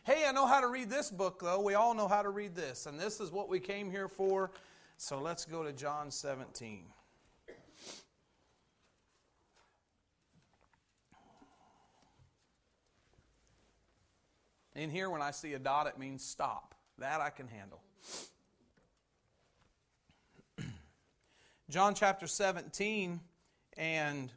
Hey, I know how to read this book, though. We all know how to read this, and this is what we came here for. So let's go to John 17. In here, when I see a dot, it means stop. That I can handle. John chapter 17, and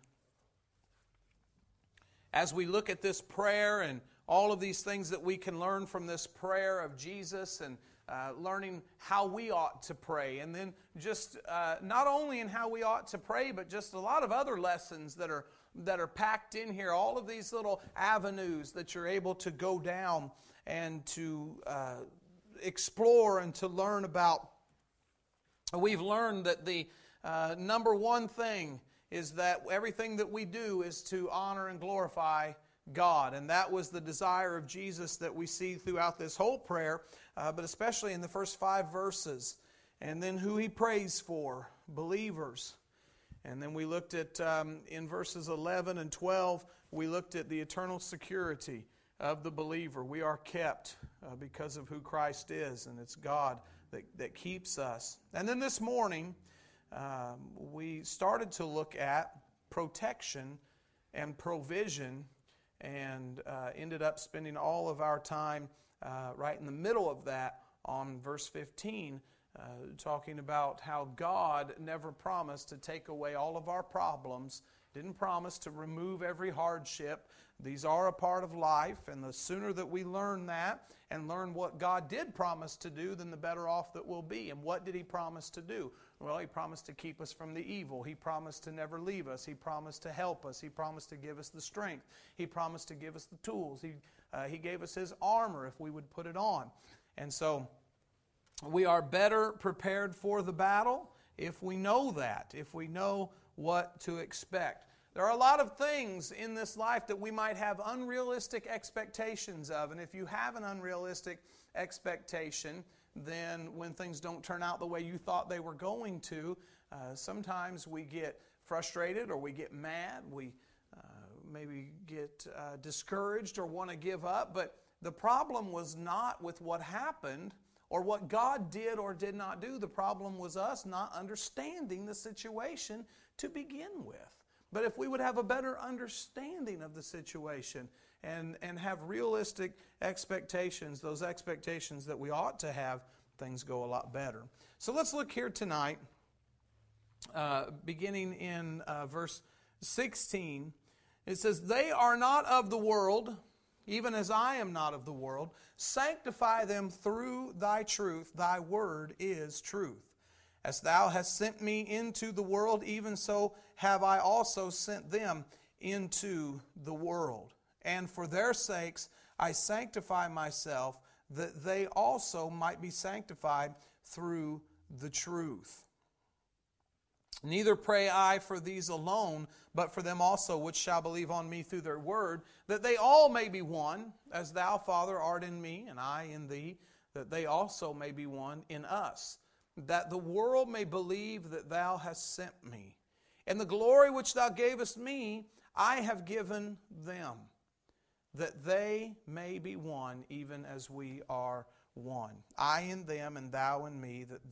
as we look at this prayer and all of these things that we can learn from this prayer of Jesus and learning how we ought to pray. And then just not only in how we ought to pray, but just a lot of other lessons that are packed in here. All of these little avenues that you're able to go down and to explore and to learn about. We've learned that the number one thing is that everything that we do is to honor and glorify God. And that was the desire of Jesus that we see throughout this whole prayer, but especially in the first 5 verses. And then who He prays for, believers. And then we looked at, in verses 11 and 12, we looked at the eternal security of the believer. We are kept because of who Christ is, and it's God that keeps us. And then this morning, we started to look at protection and provision, and ended up spending all of our time right in the middle of that on verse 15, talking about how God never promised to take away all of our problems, didn't promise to remove every hardship. These are a part of life, and the sooner that we learn that and learn what God did promise to do, then the better off that we'll be. And what did He promise to do? Well, He promised to keep us from the evil. He promised to never leave us. He promised to help us. He promised to give us the strength. He promised to give us the tools. He gave us His armor if we would put it on. And so we are better prepared for the battle if we know that, if we know what to expect. There are a lot of things in this life that we might have unrealistic expectations of. And if you have an unrealistic expectation, then when things don't turn out the way you thought they were going to, sometimes we get frustrated or we get mad. We maybe get discouraged or want to give up. But the problem was not with what happened or what God did or did not do. The problem was us not understanding the situation to begin with. But if we would have a better understanding of the situation and have realistic expectations, those expectations that we ought to have, things go a lot better. So let's look here tonight, beginning in verse 16. It says, "They are not of the world, even as I am not of the world. Sanctify them through Thy truth. Thy word is truth. As Thou hast sent me into the world, even so have I also sent them into the world. And for their sakes I sanctify myself, that they also might be sanctified through the truth. Neither pray I for these alone, but for them also which shall believe on me through their word, that they all may be one, as Thou, Father, art in me, and I in Thee, that they also may be one in us, that the world may believe that Thou hast sent me. And the glory which Thou gavest me, I have given them, that they may be one, even as we are one. I in them, and Thou in me, that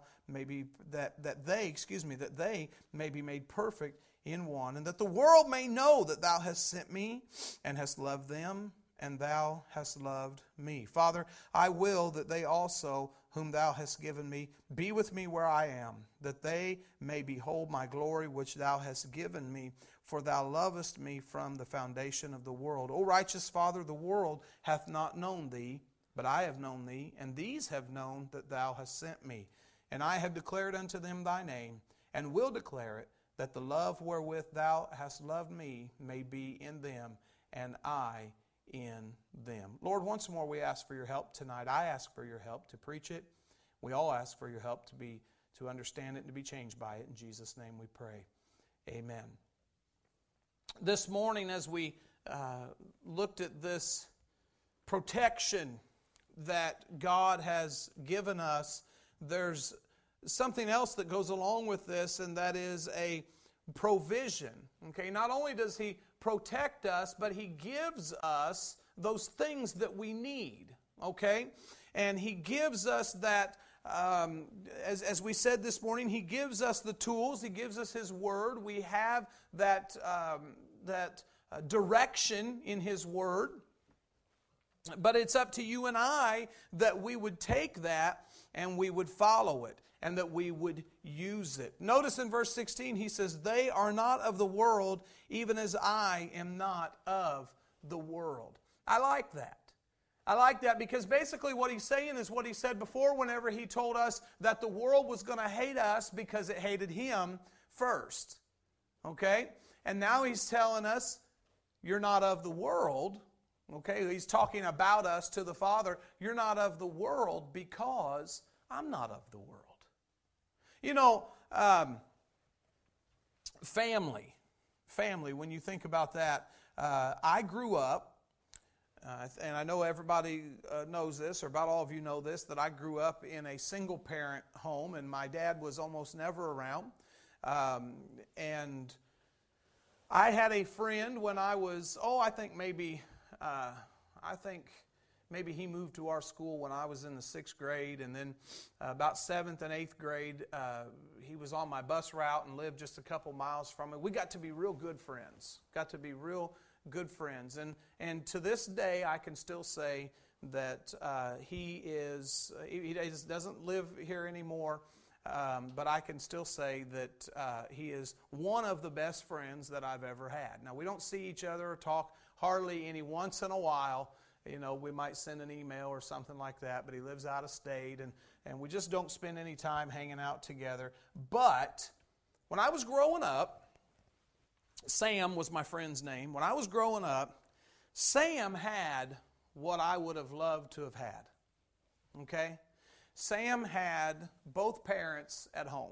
they may be made perfect in one, and that the world may know that Thou hast sent me, and hast loved them, and Thou hast loved me. Father, I will that they also, whom Thou hast given me, be with me where I am, that they may behold my glory which Thou hast given me, for Thou lovest me from the foundation of the world. O righteous Father, the world hath not known Thee, but I have known Thee, and these have known that Thou hast sent me. And I have declared unto them Thy name, and will declare it, that the love wherewith Thou hast loved me may be in them, and I in them. Lord, once more we ask for Your help tonight. I ask for Your help to preach it. We all ask for Your help to understand it and to be changed by it. In Jesus' name we pray. Amen. This morning, as we looked at this protection that God has given us, there's something else that goes along with this, and that is a provision. Okay, not only does He protect us, but He gives us those things that we need, okay? And He gives us that, as we said this morning, He gives us the tools, He gives us His Word. We have that direction in His Word. But it's up to you and I that we would take that and we would follow it and that we would use it. Notice in verse 16 He says, "They are not of the world, even as I am not of the world." I like that. I like that because basically what He's saying is what He said before whenever He told us that the world was going to hate us because it hated Him first. Okay? And now He's telling us, you're not of the world. Okay? He's talking about us to the Father. You're not of the world because I'm not of the world. You know, family, when you think about that, I grew up, and I know everybody knows this, or about all of you know this, that I grew up in a single-parent home, and my dad was almost never around. And I had a friend when I was, I think maybe he moved to our school when I was in the 6th grade, and then about 7th and 8th grade, he was on my bus route and lived just a couple miles from me. We got to be real good friends. And to this day, I can still say that he doesn't live here anymore, but I can still say that he is one of the best friends that I've ever had. Now, we don't see each other or talk hardly any once in a while. You know, we might send an email or something like that, but he lives out of state, and we just don't spend any time hanging out together. But when I was growing up, Sam was my friend's name. When I was growing up, Sam had what I would have loved to have had. Okay? Sam had both parents at home.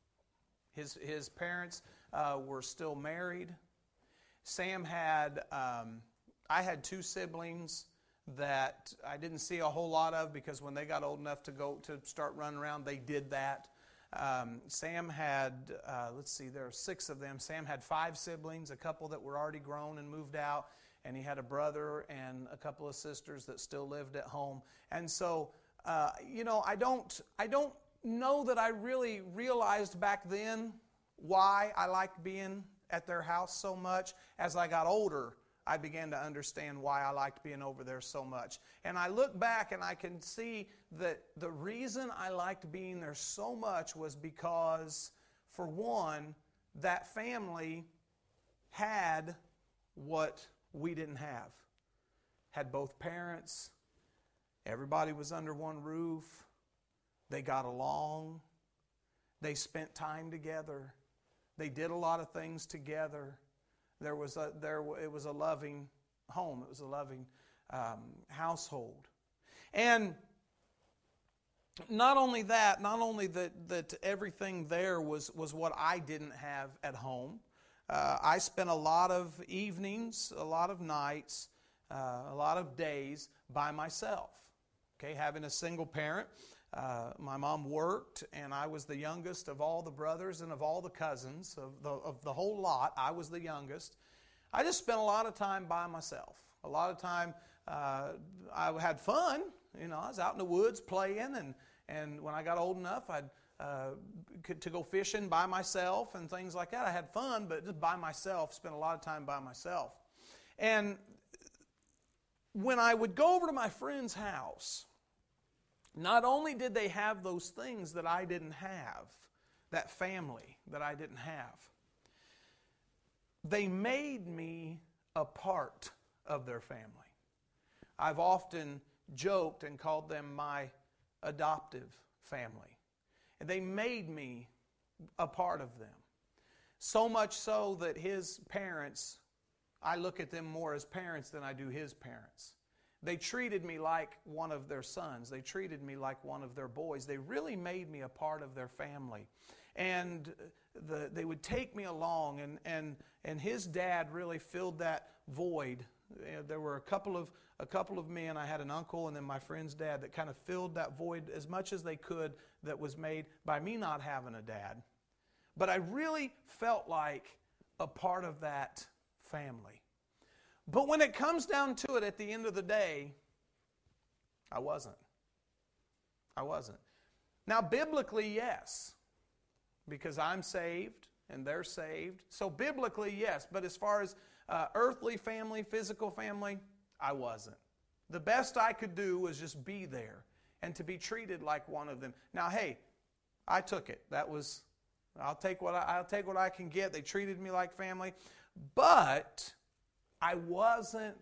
His parents were still married. Sam had, I had 2 siblings that I didn't see a whole lot of because when they got old enough to start running around, they did that. Sam had, there are 6 of them. Sam had 5 siblings, a couple that were already grown and moved out, and he had a brother and a couple of sisters that still lived at home. And so, I don't know that I really realized back then why I liked being at their house so much. As I got older, I began to understand why I liked being over there so much. And I look back and I can see that the reason I liked being there so much was because, for one, that family had what we didn't have. Had both parents. Everybody was under one roof. They got along. They spent time together. They did a lot of things together. It was a loving home. It was a loving household. And not only that everything there was what I didn't have at home. I spent a lot of evenings, a lot of nights, a lot of days by myself. Okay, having a single parent. My mom worked, and I was the youngest of all the brothers and of all the cousins of the whole lot. I was the youngest. I just spent a lot of time by myself. A lot of time I had fun. I was out in the woods playing, and when I got old enough, I'd to go fishing by myself and things like that. I had fun, but just by myself, spent a lot of time by myself. And when I would go over to my friend's house, not only did they have those things that I didn't have, that family that I didn't have, they made me a part of their family. I've often joked and called them my adoptive family. And they made me a part of them. So much so that his parents, I look at them more as parents than I do his parents. They treated me like one of their sons. They treated me like one of their boys. They really made me a part of their family. And they would take me along, and his dad really filled that void. There were a couple of men. I had an uncle and then my friend's dad that kind of filled that void as much as they could that was made by me not having a dad. But I really felt like a part of that family. But when it comes down to it at the end of the day, I wasn't. I wasn't. Now, biblically, yes, because I'm saved and they're saved. So biblically, yes, but as far as earthly family, physical family, I wasn't. The best I could do was just be there and to be treated like one of them. Now, hey, I took it. I'll take what I can get. They treated me like family, but I wasn't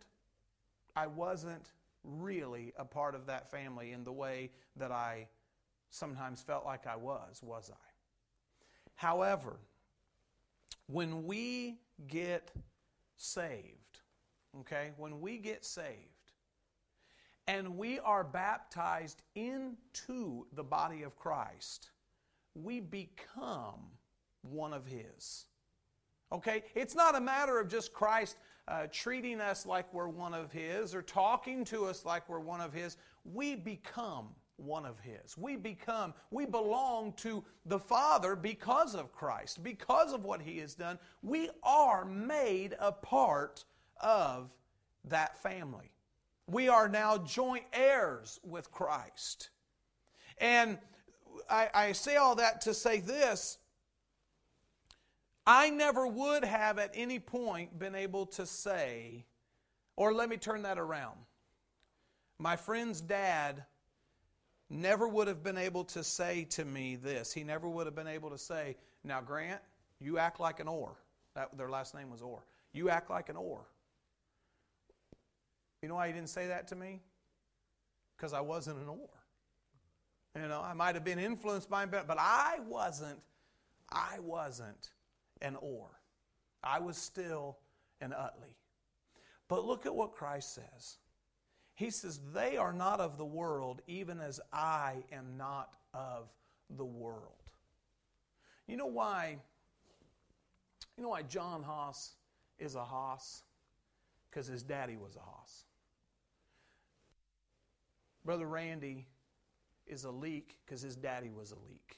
really a part of that family in the way that I sometimes felt like I was I? However, when we get saved, okay, when we get saved and we are baptized into the body of Christ, we become one of His. Okay? It's not a matter of just Christ treating us like we're one of His or talking to us like we're one of His. We become one of His. We belong to the Father because of Christ, because of what He has done. We are made a part of that family. We are now joint heirs with Christ. And I say all that to say this: I never would have at any point been able to say, or let me turn that around. My friend's dad never would have been able to say to me this. He never would have been able to say, now Grant, you act like an Orr. Their last name was Orr. You act like an Orr. You know why he didn't say that to me? Because I wasn't an Orr. You know, I might have been influenced by him, but I wasn't an Orr. I was still an Utley. But look at what Christ says. He says, they are not of the world, even as I am not of the world. You know why John Haas is a Haas? Because his daddy was a Haas. Brother Randy is a Leak because his daddy was a Leak.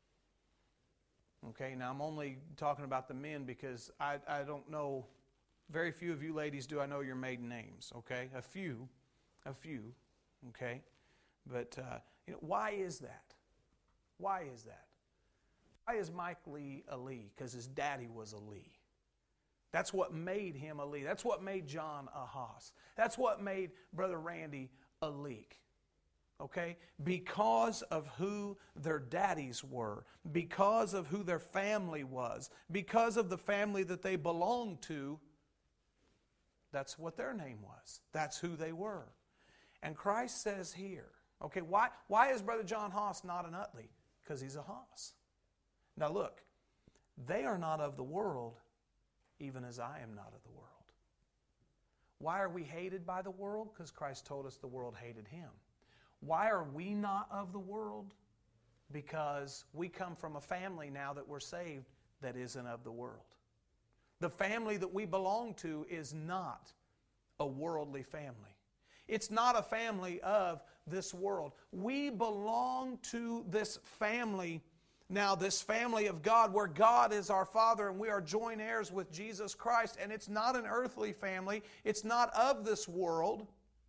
Okay, now I'm only talking about the men because I don't know, very few of you ladies do I know your maiden names, okay? A few, okay? But, why is that? Why is that? Why is Mike Lee a Lee? Because his daddy was a Lee. That's what made him a Lee. That's what made John a Haas. That's what made Brother Randy a Leak. Okay? Because of who their daddies were, because of who their family was, because of the family that they belonged to, that's what their name was. That's who they were. And Christ says here, okay, why is Brother John Haas not an Utley? Because he's a Haas. Now look, they are not of the world, even as I am not of the world. Why are we hated by the world? Because Christ told us the world hated Him. Why are we not of the world? Because we come from a family now that we're saved that isn't of the world. The family that we belong to is not a worldly family. It's not a family of this world. We belong to this family now, this family of God, where God is our Father and we are joint heirs with Jesus Christ. And it's not an earthly family. It's not of this world.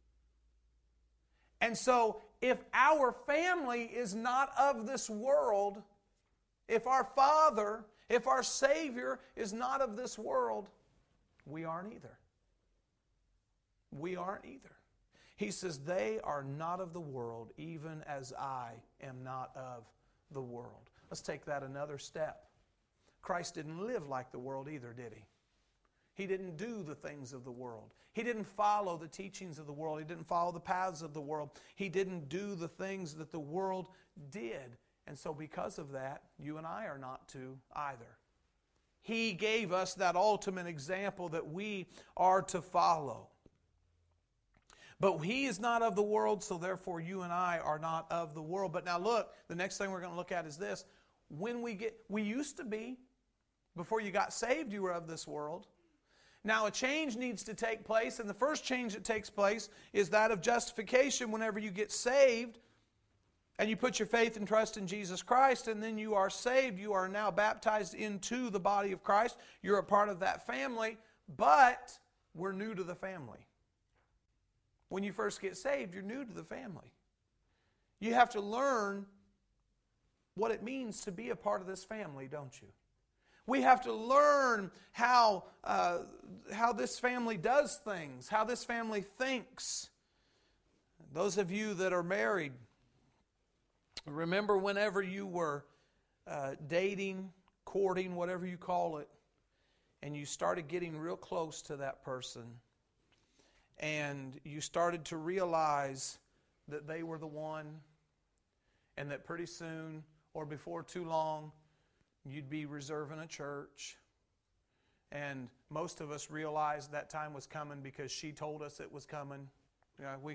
And so, if our family is not of this world, if our Father, if our Savior is not of this world, we aren't either. We aren't either. He says, they are not of the world, even as I am not of the world. Let's take that another step. Christ didn't live like the world either, did He? He didn't do the things of the world. He didn't follow the teachings of the world. He didn't follow the paths of the world. He didn't do the things that the world did. And so because of that, you and I are not to either. He gave us that ultimate example that we are to follow. But He is not of the world, so therefore you and I are not of the world. But now look, the next thing we're going to look at is this. We used to be, before you got saved, you were of this world. Now a change needs to take place, and the first change that takes place is that of justification. Whenever you get saved and you put your faith and trust in Jesus Christ, and then you are saved, you are now baptized into the body of Christ. You're a part of that family. But we're new to the family. When you first get saved, you're new to the family. You have to learn what it means to be a part of this family, don't you? We have to learn how this family does things, how this family thinks. Those of you that are married, remember whenever you were dating, courting, whatever you call it, and you started getting real close to that person, and you started to realize that they were the one, and that pretty soon, or before too long, you'd be reserving a church. And most of us realized that time was coming because she told us it was coming. We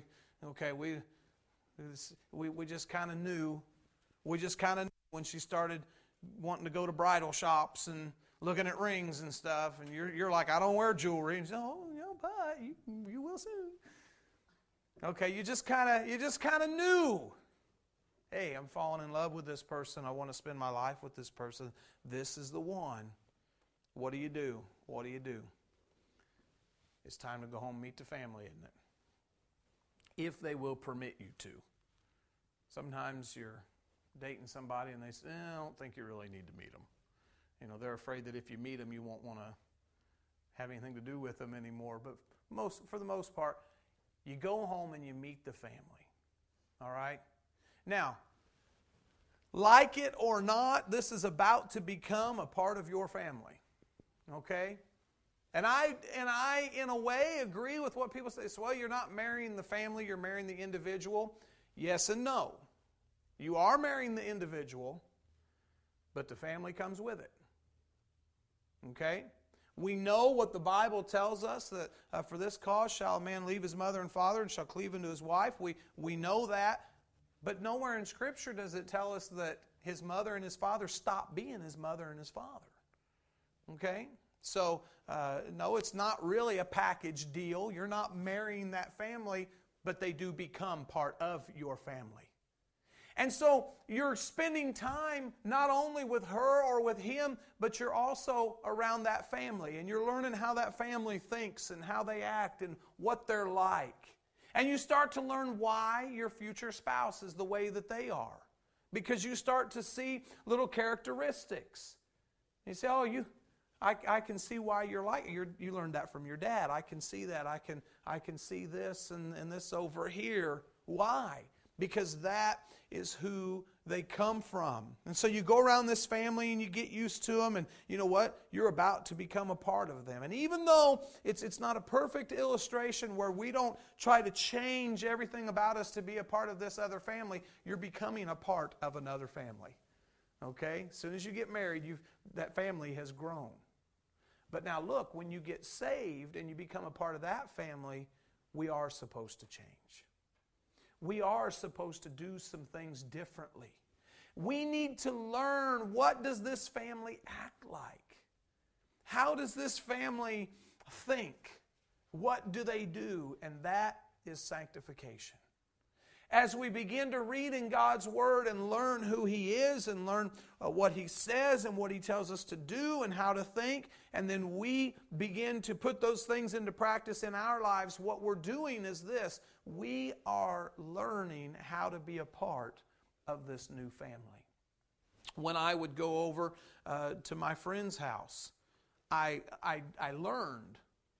just kind of knew. We just kind of knew when she started wanting to go to bridal shops and looking at rings and stuff. And you're like, I don't wear jewelry. And she's, but you will soon. Okay, you just kind of knew. Hey, I'm falling in love with this person. I want to spend my life with this person. This is the one. What do you do? What do you do? It's time to go home and meet the family, isn't it? If they will permit you to. Sometimes you're dating somebody and they say, I don't think you really need to meet them. They're afraid that if you meet them, you won't want to have anything to do with them anymore. But for the most part, you go home and you meet the family. All right? Now, like it or not, this is about to become a part of your family. Okay? And I, in a way, agree with what people say. So, well, you're not marrying the family, you're marrying the individual. Yes and no. You are marrying the individual, but the family comes with it. Okay? We know what the Bible tells us, that for this cause shall a man leave his mother and father and shall cleave unto his wife. We know that. But nowhere in Scripture does it tell us that his mother and his father stop being his mother and his father. Okay? So, no, it's not really a package deal. You're not marrying that family, but they do become part of your family. And so you're spending time not only with her or with him, but you're also around that family. And you're learning how that family thinks and how they act and what they're like. And you start to learn why your future spouse is the way that they are. Because you start to see little characteristics. You say, I can see why you're like, you learned that from your dad. I can see that. I can see this and this over here. Why? Because that is who they come from. And so you go around this family and you get used to them, and you know what? You're about to become a part of them. And even though it's not a perfect illustration where we don't try to change everything about us to be a part of this other family, you're becoming a part of another family. Okay? As soon as you get married, that family has grown. But now look, when you get saved and you become a part of that family, we are supposed to change. We are supposed to do some things differently. We need to learn, what does this family act like? How does this family think? What do they do? And that is sanctification. As we begin to read in God's Word and learn who He is and learn what He says and what He tells us to do and how to think, and then we begin to put those things into practice in our lives, what we're doing is this. We are learning how to be a part of this new family. When I would go over to my friend's house, I learned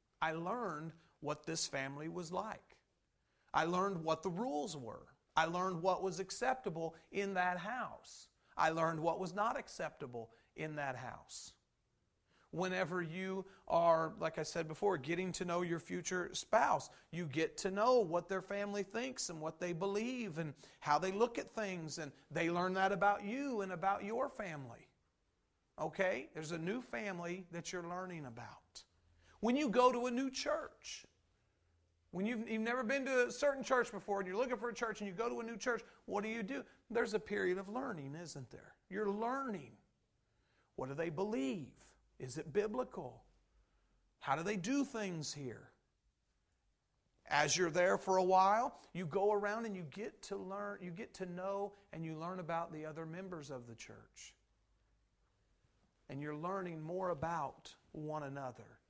what this family was like. I learned what the rules were. I learned what was acceptable in that house. I learned what was not acceptable in that house. Whenever you are, like I said before, getting to know your future spouse, you get to know what their family thinks and what they believe and how they look at things, and they learn that about you and about your family. Okay? There's a new family that you're learning about. When you go to a new church, when you've never been to a certain church before and you're looking for a church and you go to a new church, what do? There's a period of learning, isn't there? You're learning. What do they believe? Is it biblical? How do they do things here? As you're there for a while, you go around and you get to learn, you get to know, and you learn about the other members of the church. And you're learning more about one another.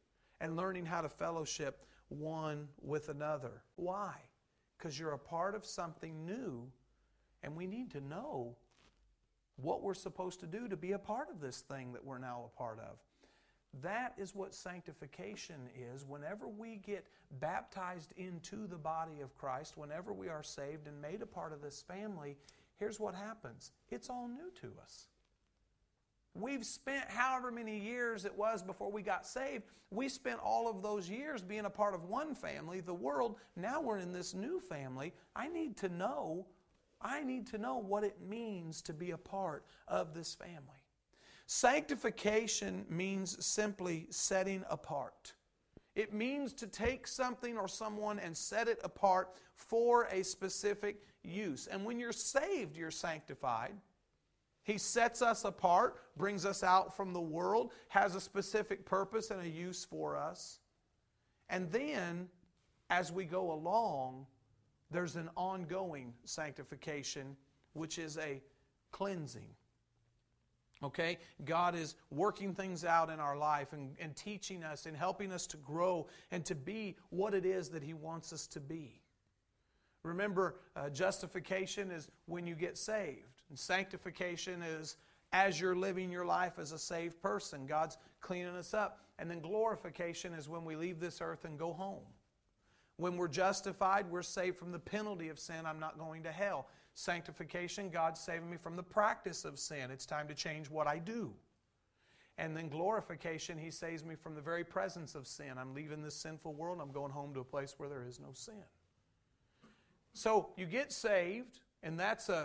and learning how to fellowship one with another. Why? Because you're a part of something new, and we need to know what we're supposed to do to be a part of this thing that we're now a part of. That is what sanctification is. Whenever we get baptized into the body of Christ, whenever we are saved and made a part of this family, here's what happens. It's all new to us. We've spent however many years it was before we got saved. We spent all of those years being a part of one family, the world. Now we're in this new family. I need to know what it means to be a part of this family. Sanctification means simply setting apart. It means to take something or someone and set it apart for a specific use. And when you're saved, you're sanctified. He sets us apart, brings us out from the world, has a specific purpose and a use for us. And then, as we go along, there's an ongoing sanctification, which is a cleansing. Okay? God is working things out in our life and teaching us and helping us to grow and to be what it is that He wants us to be. Remember, justification is when you get saved. And sanctification is as you're living your life as a saved person. God's cleaning us up. And then glorification is when we leave this earth and go home. When we're justified, we're saved from the penalty of sin. I'm not going to hell. Sanctification, God's saving me from the practice of sin. It's time to change what I do. And then glorification, He saves me from the very presence of sin. I'm leaving this sinful world and I'm going home to a place where there is no sin. So you get saved, and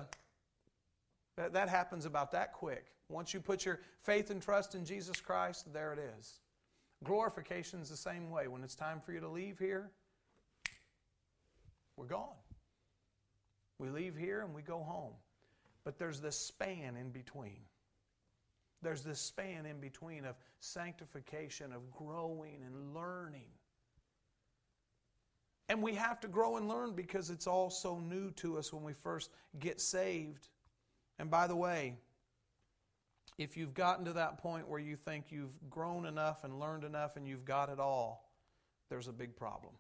that happens about that quick. Once you put your faith and trust in Jesus Christ, there it is. Glorification is the same way. When it's time for you to leave here, we're gone. We leave here and we go home. But there's this span in between. There's this span in between of sanctification, of growing and learning. And we have to grow and learn because it's all so new to us when we first get saved. And by the way, if you've gotten to that point where you think you've grown enough and learned enough and you've got it all, there's a big problem.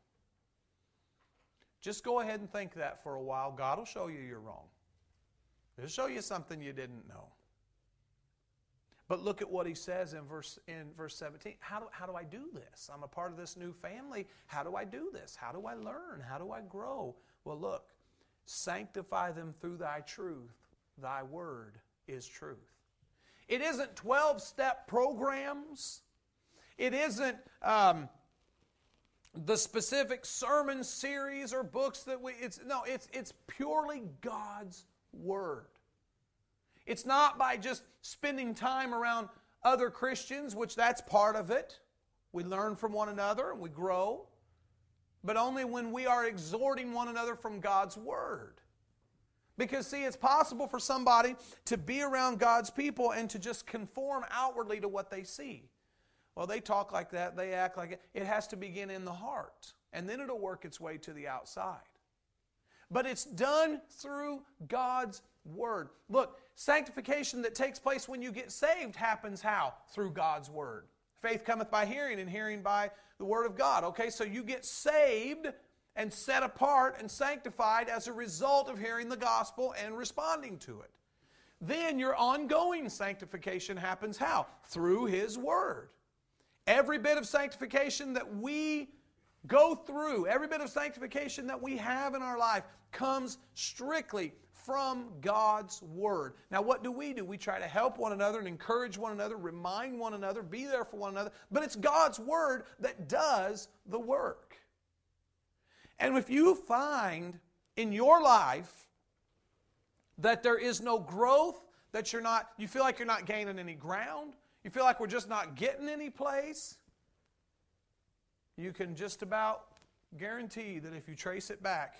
Just go ahead and think that for a while. God will show you you're wrong. He'll show you something you didn't know. But look at what He says in verse 17. How do I do this? I'm a part of this new family. How do I do this? How do I learn? How do I grow? Well, look. Sanctify them through Thy truth. Thy word is truth. It isn't 12-step programs. It isn't the specific sermon series or books that it's purely God's word. It's not by just spending time around other Christians, which that's part of it. We learn from one another and we grow. But only when we are exhorting one another from God's word. Because, see, it's possible for somebody to be around God's people and to just conform outwardly to what they see. Well, they talk like that, they act like it. It has to begin in the heart, and then it'll work its way to the outside. But it's done through God's word. Look, sanctification that takes place when you get saved happens how? Through God's word. Faith cometh by hearing, and hearing by the word of God. Okay, so you get saved and set apart and sanctified as a result of hearing the gospel and responding to it. Then your ongoing sanctification happens how? Through His word. Every bit of sanctification that we go through, every bit of sanctification that we have in our life comes strictly from God's word. Now, what do? We try to help one another and encourage one another, remind one another, be there for one another. But it's God's word that does the work. And if you find in your life that there is no growth, that you feel like you're not gaining any ground, you feel like we're just not getting any place, you can just about guarantee that if you trace it back,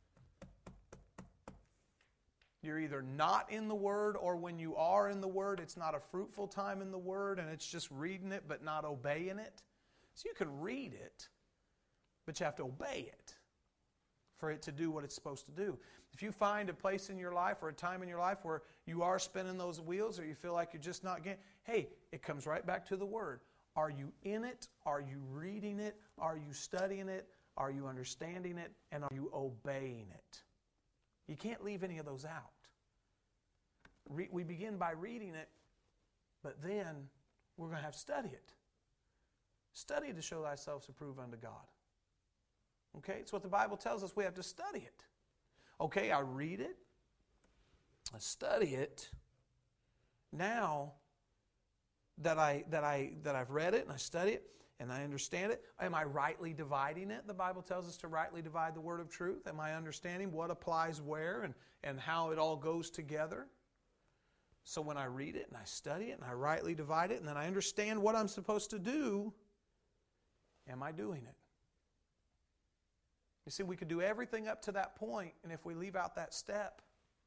you're either not in the Word, or when you are in the Word, it's not a fruitful time in the Word, and it's just reading it but not obeying it. So you can read it, but you have to obey it for it to do what it's supposed to do. If you find a place in your life or a time in your life where you are spinning those wheels or you feel like you're just not getting, hey, it comes right back to the Word. Are you in it? Are you reading it? Are you studying it? Are you understanding it? And are you obeying it? You can't leave any of those out. We begin by reading it, but then we're going to have to study it. Study to show thyself approved unto God. Okay? It's what the Bible tells us. We have to study it. Okay, I read it. I study it. Now that I've read it and I study it and I understand it, am I rightly dividing it? The Bible tells us to rightly divide the word of truth. Am I understanding what applies where and how it all goes together? So when I read it and I study it and I rightly divide it and then I understand what I'm supposed to do, am I doing it? You see, we could do everything up to that point, and if we leave out that step,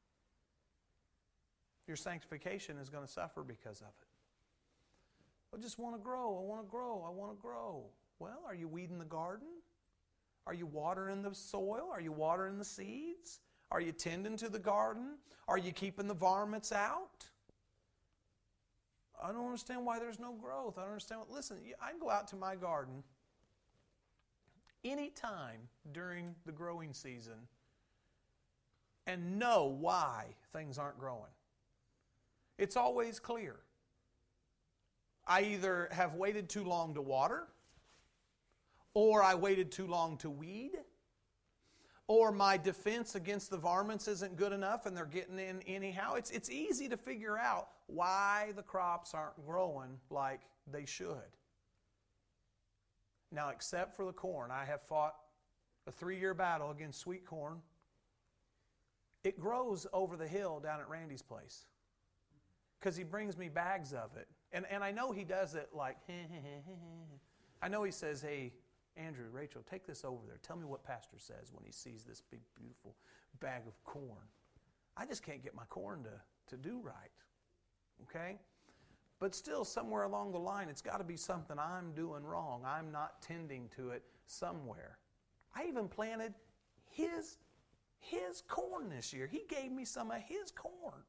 your sanctification is going to suffer because of it. I just want to grow. I want to grow. I want to grow. Well, are you weeding the garden? Are you watering the soil? Are you watering the seeds? Are you tending to the garden? Are you keeping the varmints out? I don't understand why there's no growth. I don't understand. Listen, I can go out to my garden any time during the growing season and know why things aren't growing. It's always clear. I either have waited too long to water, or I waited too long to weed, or my defense against the varmints isn't good enough and they're getting in anyhow. It's easy to figure out why the crops aren't growing like they should. Now, except for the corn, I have fought a 3-year battle against sweet corn. It grows over the hill down at Randy's place because he brings me bags of it. And I know he does it like, I know he says, hey, Andrew, Rachel, take this over there. Tell me what Pastor says when he sees this big, beautiful bag of corn. I just can't get my corn to do right. Okay? But still, somewhere along the line, it's got to be something I'm doing wrong. I'm not tending to it somewhere. I even planted his corn this year. He gave me some of his corn.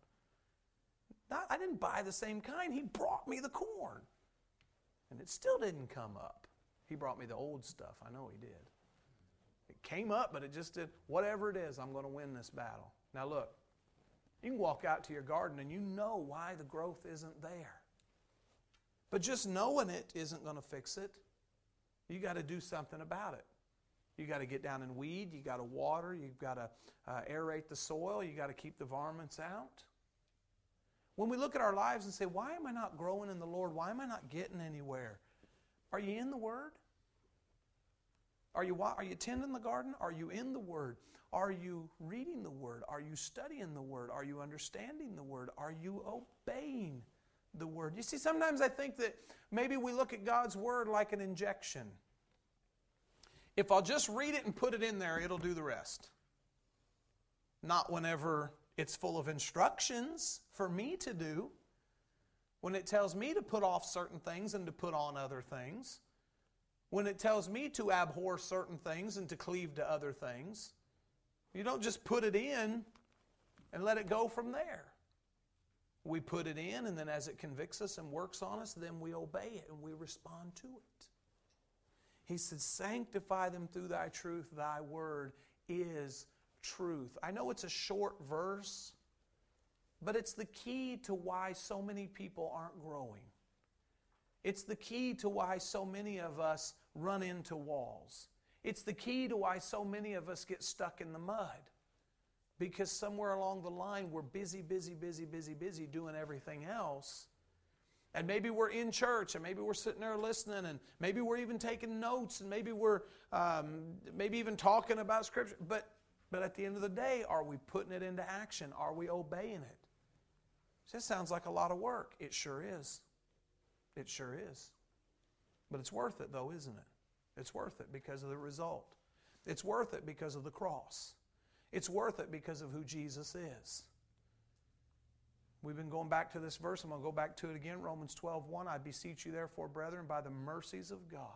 I didn't buy the same kind. He brought me the corn. And it still didn't come up. He brought me the old stuff. I know he did. It came up, but it just did. Whatever it is, I'm going to win this battle. Now look, you can walk out to your garden and you know why the growth isn't there. But just knowing it isn't going to fix it. You got to do something about it. You got to get down and weed. You got to water. You've got to aerate the soil. You got to keep the varmints out. When we look at our lives and say, why am I not growing in the Lord? Why am I not getting anywhere? Are you in the Word? Are you tending the garden? Are you in the Word? Are you reading the Word? Are you studying the Word? Are you understanding the Word? Are you obeying the Word? You see, sometimes I think that maybe we look at God's Word like an injection. If I'll just read it and put it in there, it'll do the rest. Not whenever it's full of instructions for me to do. When it tells me to put off certain things and to put on other things. When it tells me to abhor certain things and to cleave to other things. You don't just put it in and let it go from there. We put it in, and then as it convicts us and works on us, then we obey it and we respond to it. He said, sanctify them through thy truth. Thy word is truth. I know it's a short verse, but it's the key to why so many people aren't growing. It's the key to why so many of us run into walls. It's the key to why so many of us get stuck in the mud. Because somewhere along the line, we're busy doing everything else. And maybe we're in church, and maybe we're sitting there listening, and maybe we're even taking notes, and maybe we're maybe even talking about Scripture. But at the end of the day, are we putting it into action? Are we obeying it? This sounds like a lot of work. It sure is. It sure is. But it's worth it, though, isn't it? It's worth it because of the result. It's worth it because of the cross. It's worth it because of who Jesus is. We've been going back to this verse. I'm going to go back to it again. Romans 12:1. I beseech you, therefore, brethren, by the mercies of God.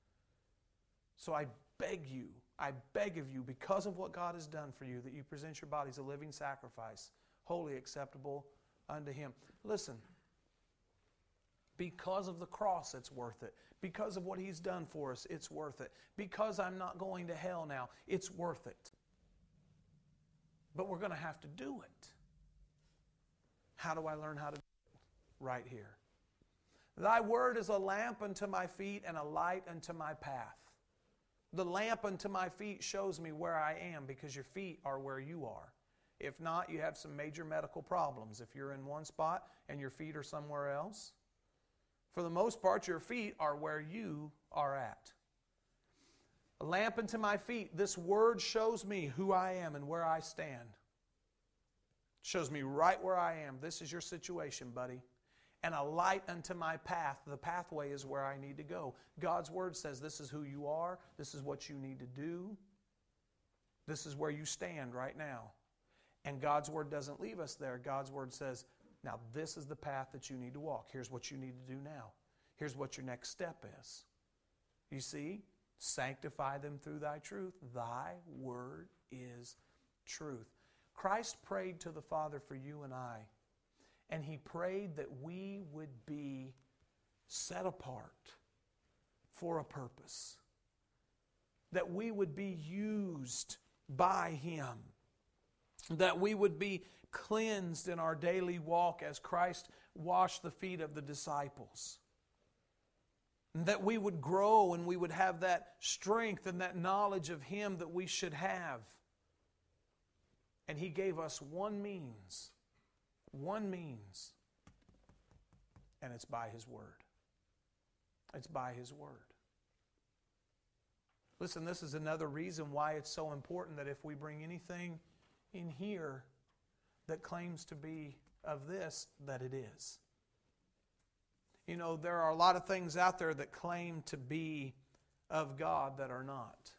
So I beg of you, because of what God has done for you, that you present your bodies a living sacrifice, wholly acceptable unto Him. Listen, Because of the cross, it's worth it. Because of what He's done for us, it's worth it. Because I'm not going to hell now, it's worth it. But we're going to have to do it. How do I learn how to do it? Right here. Thy word is a lamp unto my feet and a light unto my path. The lamp unto my feet shows me where I am because your feet are where you are. If not, you have some major medical problems. If you're in one spot and your feet are somewhere else, for the most part, your feet are where you are at. A lamp unto my feet. This word shows me who I am and where I stand. It shows me right where I am. This is your situation, buddy. And a light unto my path. The pathway is where I need to go. God's word says this is who you are. This is what you need to do. This is where you stand right now. And God's word doesn't leave us there. God's word says, now this is the path that you need to walk. Here's what you need to do now. Here's what your next step is. You see? Sanctify them through thy truth. Thy word is truth. Christ prayed to the Father for you and I. And He prayed that we would be set apart for a purpose. That we would be used by Him. That we would be cleansed in our daily walk as Christ washed the feet of the disciples. That we would grow and we would have that strength and that knowledge of Him that we should have. And He gave us one means, and it's by His Word. It's by His Word. Listen, this is another reason why it's so important that if we bring anything in here that claims to be of this, that it is. You know, there are a lot of things out there that claim to be of God that are not.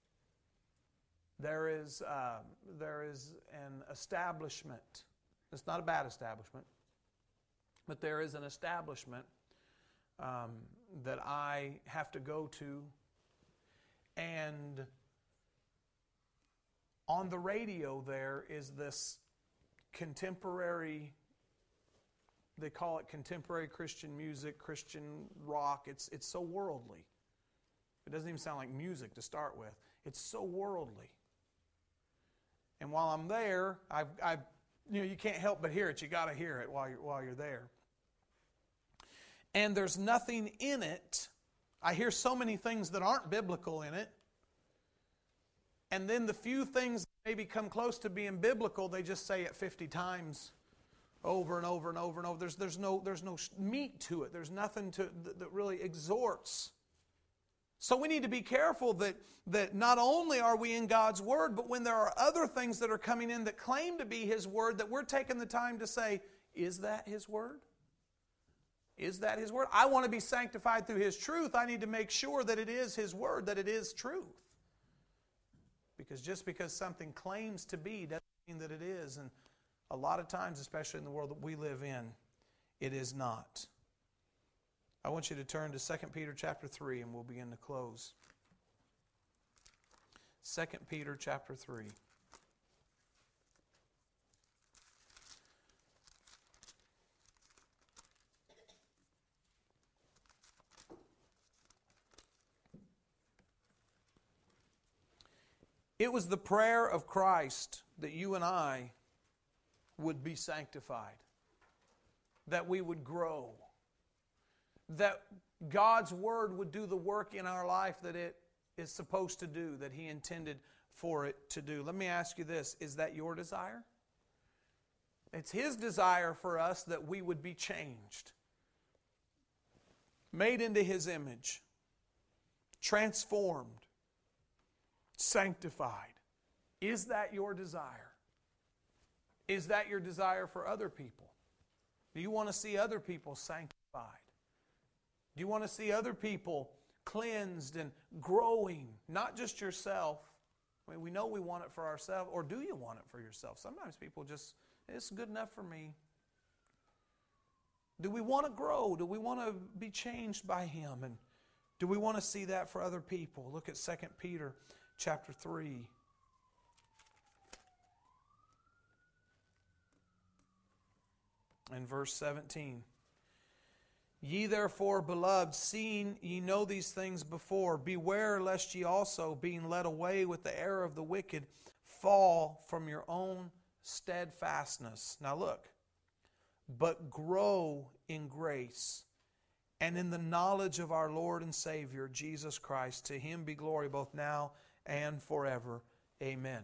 There is an establishment. It's not a bad establishment, but there is an establishment that I have to go to, and on the radio there is this contemporary, they call it contemporary Christian music, Christian rock. It's so worldly. It doesn't even sound like music to start with. It's so worldly. And while I'm there, you can't help but hear it. You got to hear it while you're there. And there's nothing in it. I hear so many things that aren't biblical in it. And then the few things that maybe come close to being biblical, they just say it 50 times over and over and over and over. There's no meat to it. There's nothing that really exhorts. So we need to be careful that not only are we in God's Word, but when there are other things that are coming in that claim to be His Word, that we're taking the time to say, is that His Word? Is that His Word? I want to be sanctified through His truth. I need to make sure that it is His Word, that it is truth. Because just because something claims to be doesn't mean that it is. And a lot of times, especially in the world that we live in, it is not. I want you to turn to 2 Peter chapter 3 and we'll begin to close. 2 Peter chapter 3. It was the prayer of Christ that you and I would be sanctified, that we would grow, that God's Word would do the work in our life that it is supposed to do, that He intended for it to do. Let me ask you this, is that your desire? It's His desire for us that we would be changed, made into His image, transformed, sanctified. Is that your desire? Is that your desire for other people? Do you want to see other people sanctified? Do you want to see other people cleansed and growing? Not just yourself. I mean, we know we want it for ourselves. Or do you want it for yourself? Sometimes people just, it's good enough for me. Do we want to grow? Do we want to be changed by Him? And do we want to see that for other people? Look at 2 Peter chapter 3. And verse 17. Ye therefore, beloved, seeing ye know these things before, beware lest ye also, being led away with the error of the wicked, fall from your own steadfastness. Now look, but grow in grace and in the knowledge of our Lord and Savior, Jesus Christ. To Him be glory both now and forever. Amen.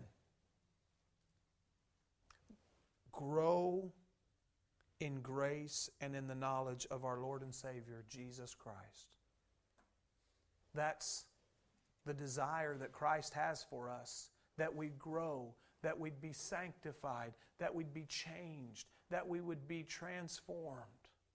Grow in grace and in the knowledge of our Lord and Savior, Jesus Christ. That's the desire that Christ has for us, that we grow, that we'd be sanctified, that we'd be changed, that we would be transformed.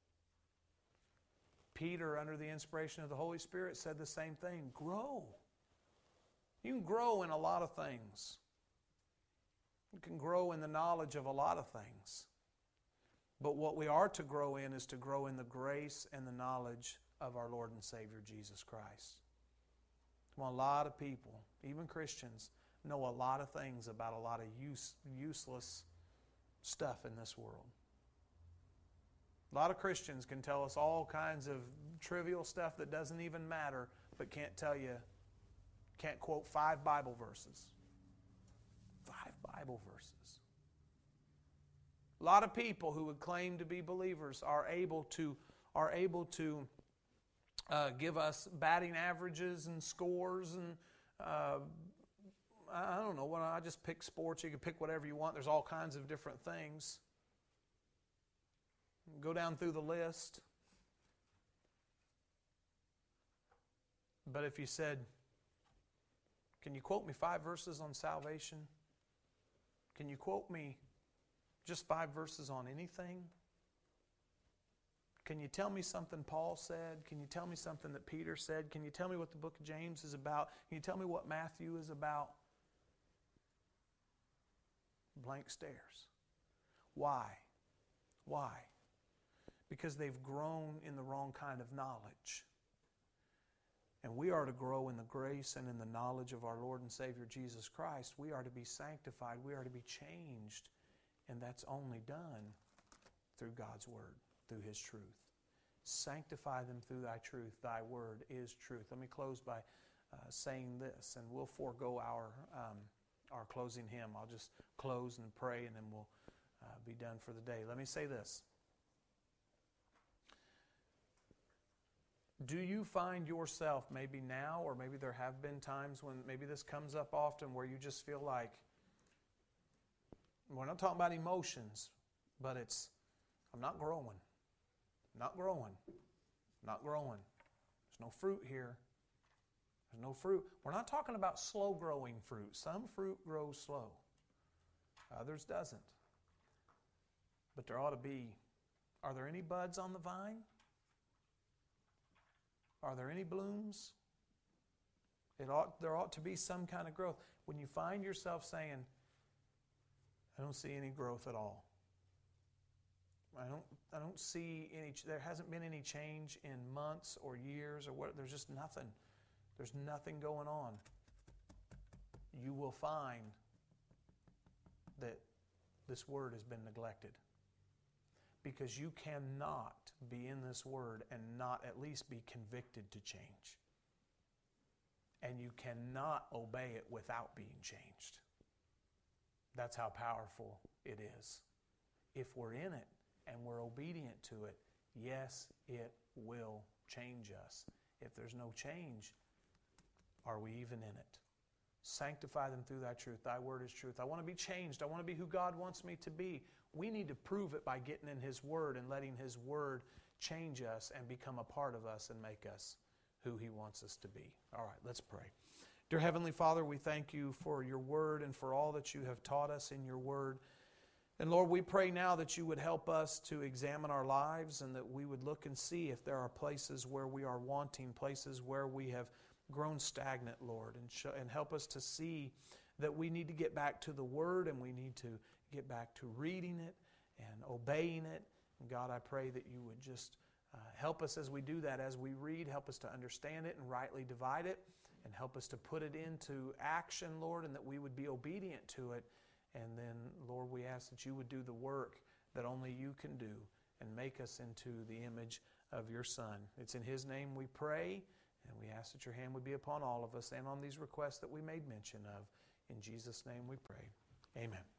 Peter, under the inspiration of the Holy Spirit, said the same thing. Grow. You can grow in a lot of things. You can grow in the knowledge of a lot of things. But what we are to grow in is to grow in the grace and the knowledge of our Lord and Savior, Jesus Christ. Well, a lot of people, even Christians, know a lot of things about a lot of useless stuff in this world. A lot of Christians can tell us all kinds of trivial stuff that doesn't even matter, but can't quote 5 Bible verses. 5 Bible verses. A lot of people who would claim to be believers are able to give us batting averages and scores and I don't know. I just pick sports. You can pick whatever you want. There's all kinds of different things. Go down through the list. But if you said, can you quote me 5 verses on salvation? Can you quote me just 5 verses on anything? Can you tell me something Paul said? Can you tell me something that Peter said? Can you tell me what the book of James is about? Can you tell me what Matthew is about? Blank stares. Why? Why? Because they've grown in the wrong kind of knowledge. And we are to grow in the grace and in the knowledge of our Lord and Savior Jesus Christ. We are to be sanctified. We are to be changed. And that's only done through God's Word, through His truth. Sanctify them through Thy truth. Thy Word is truth. Let me close by saying this, and we'll forego our closing hymn. I'll just close and pray, and then we'll be done for the day. Let me say this. Do you find yourself, maybe now, or maybe there have been times when maybe this comes up often, where you just feel like, we're not talking about emotions, but it's, I'm not growing. Not growing. Not growing. There's no fruit here. There's no fruit. We're not talking about slow-growing fruit. Some fruit grows slow. Others doesn't. But there ought to be, are there any buds on the vine? Are there any blooms? There ought to be some kind of growth. When you find yourself saying, I don't see any growth at all. I don't see any, there hasn't been any change in months or years or what, there's just nothing. There's nothing going on. You will find that this Word has been neglected. Because you cannot be in this Word and not at least be convicted to change. And you cannot obey it without being changed. That's how powerful it is. If we're in it and we're obedient to it, yes, it will change us. If there's no change, are we even in it? Sanctify them through Thy truth. Thy Word is truth. I want to be changed. I want to be who God wants me to be. We need to prove it by getting in His Word and letting His Word change us and become a part of us and make us who He wants us to be. All right, let's pray. Dear Heavenly Father, we thank You for Your Word and for all that You have taught us in Your Word. And Lord, we pray now that You would help us to examine our lives and that we would look and see if there are places where we are wanting, places where we have grown stagnant, Lord, and help us to see that we need to get back to the Word and we need to get back to reading it and obeying it. And God, I pray that You would just help us as we do that, as we read, help us to understand it and rightly divide it, and help us to put it into action, Lord, and that we would be obedient to it. And then, Lord, we ask that You would do the work that only You can do and make us into the image of your Son. It's in His name we pray, and we ask that your hand would be upon all of us and on these requests that we made mention of. In Jesus' name we pray. Amen.